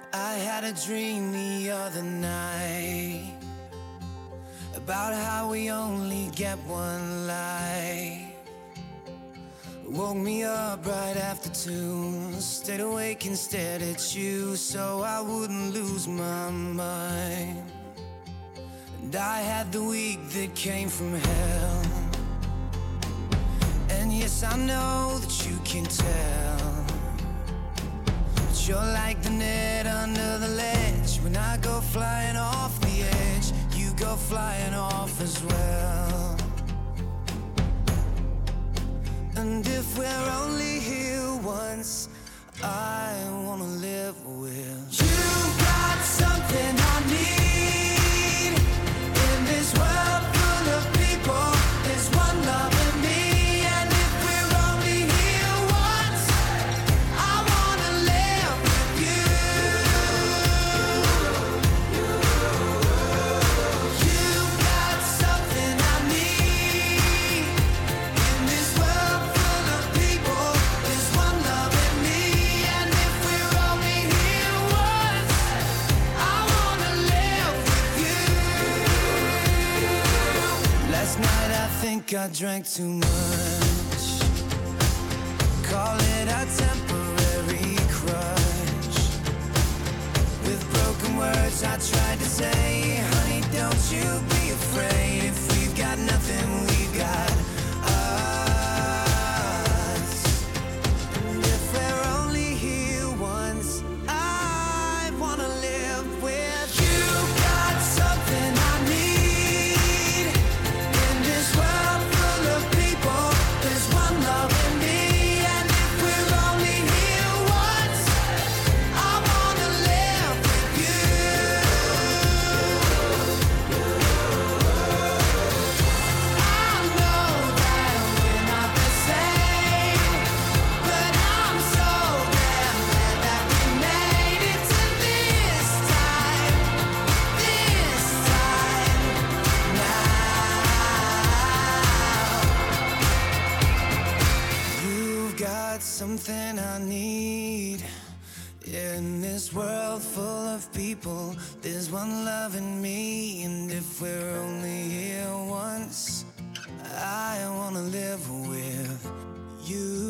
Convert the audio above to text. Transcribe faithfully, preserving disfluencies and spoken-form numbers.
I had a dream the other night about how we only get one life. Woke me up right after two, stayed awake and stared at you so I wouldn't lose my mind. And I had the week that came from hell, and yes, I know that you can tell, but you're like the net under the ledge. When I go flying off the edge, you go flying off as well. And if we're only here once, I wanna live with you. Got something I need in this world full of people. There's one love in me, and if we're only here once, I wanna live with you. You got something I need in this world full of people. There's one love in me, and if we're only here once, I wanna live with you. Last night I think I drank too much. Call it a temporary crush. With broken words I tried to say, honey, don't you be afraid. If we've got nothing, we've got us. And if we're only here once, I wanna live with you. Got something I need in this world full of people. There's one love in me, and if we're only here once, I wanna live with you. I know that we're not the same, but I'm so damn glad that we made it to this time, this time now. You've got something I need in this world full of people. There's one love in me, and if we're only here once, I wanna live with you.